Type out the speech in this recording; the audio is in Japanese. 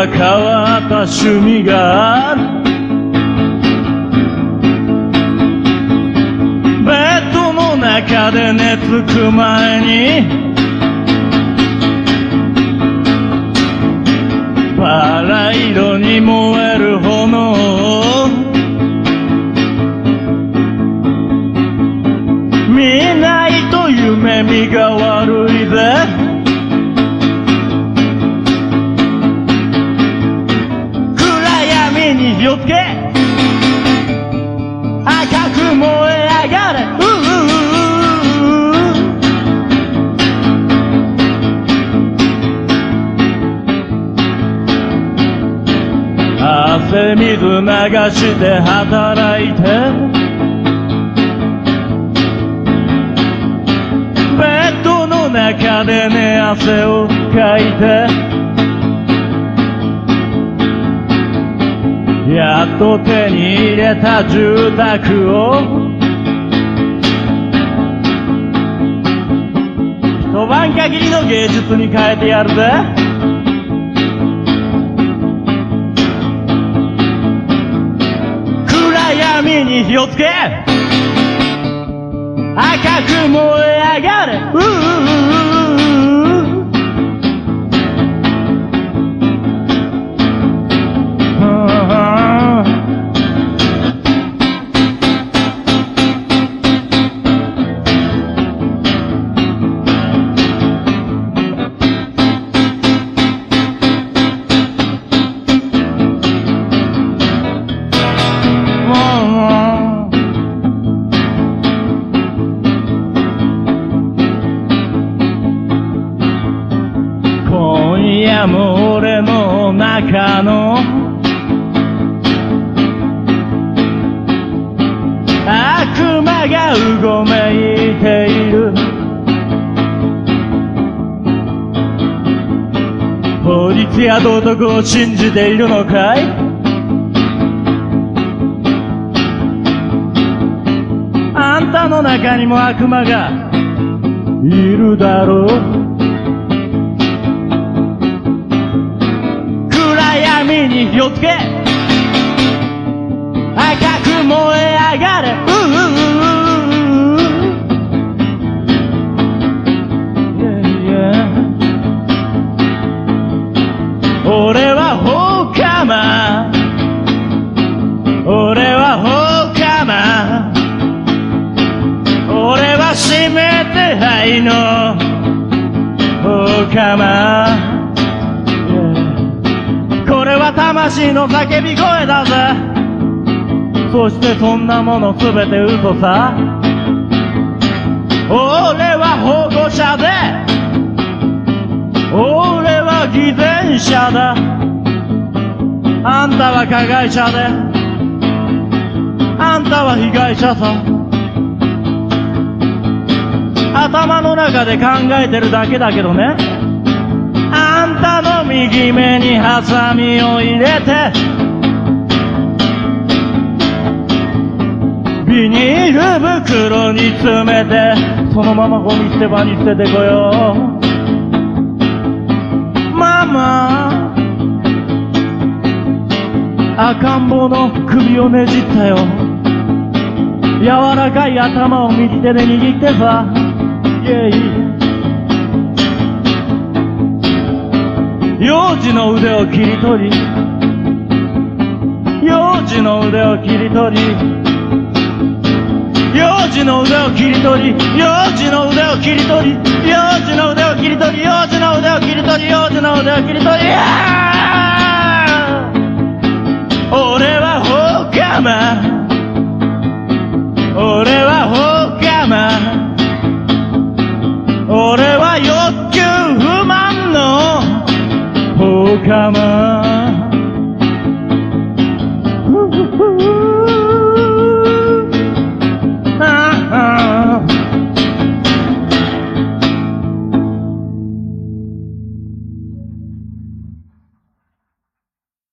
は変わった趣味がある。ベッドの中で寝つく前にバラ色に燃える炎を見ないと夢見が悪いぜ。暗闇に火をつけ赤く燃え上がれ。汗水流して働いてベッドの中で寝汗をかいてやっと手に入れた住宅を一晩限りの芸術に変えてやるぜ。闇に火をつけ赤く燃え上がれ。今夜も俺の中の悪魔がうごめいている。法律や道徳を信じているのかい。あんたの中にも悪魔がいるだろう。闇に火をつけ赤く燃え上がれ。俺は放火魔、俺は放火魔、俺は指名手配の放火魔。これは魂の叫び声だぜ。そしてそんなものすべて嘘さ。俺は保護者で俺は偽善者だ。あんたは加害者であんたは被害者さ。頭の中で考えてるだけだけどね。あんたの右目にハサミを入れてビニール袋に詰めてそのままゴミ捨て場に捨ててこよう。ママ赤ん坊の首をねじったよ。柔らかい頭を右手で握ってさ。イェイ。幼児の腕を切り取り幼児の腕を切り取り幼児の腕を切り取り幼児の腕を切り取り幼児の腕を切り取り幼児の腕を切り取り幼児の腕を切り取り。俺は放火魔、俺は放火魔、俺は欲求不満の放火魔。